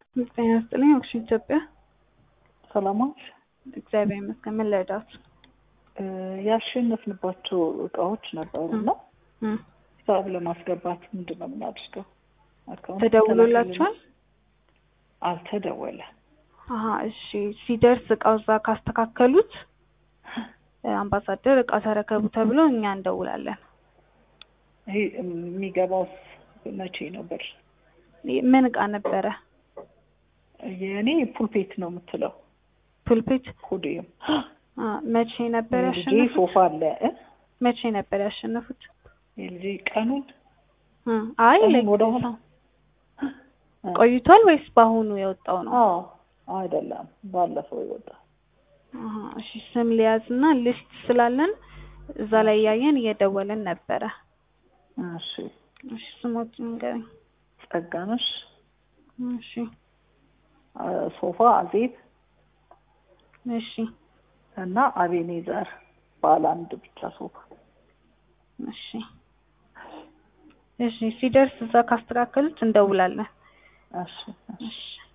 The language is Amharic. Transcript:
ጤና ይስጥልኝ። አክሽን ኢትዮጵያ ሰላማች እግዚአብሔር ይመስገን። ምን ልርዳት? ያሸነፍንባቸው እቃዎች ነበሩና ሂሳብ ለማስገባት ምንድን ነው የምናደርገው? ተደውሎላችኋል? አልተደወለ። እሺ። ሲደርስ እቃው እዛ ካስተካከሉት አምባሳደር እቃ ተረከቡ ተብሎ እኛ እንደውላለን። ይሄ የሚገባው መቼ ነበር? ምን እቃ ነበረ? የኔ ፑልፔት ነው የምትለው። ፑልፔት ኮዲየም። መቼ ነበር ያሸነፉት? የልጄ ሶፋ አለ። መቼ ነበር ያሸነፉት? የልጄ ቀኑን አይ ወደኋላ ቆይቷል ወይስ በአሁኑ የወጣው ነው? አይደለም፣ ባለፈው ይወጣ። እሺ። ስም ሊያዝና ሊስት ስላለን እዛ ላይ ያየን እየደወለን ነበረ። እሺ። እሺ። ስሞት ንገረኝ። ጸጋነሽ። እሺ። ሶፋ አዜብ። እሺ። እና አቤኔዘር ባለ አንድ ብቻ ሶፋ። እሺ። እሺ። ሲደርስ እዛ ካስተካከሉት እንደውላለን። እሺ። እሺ።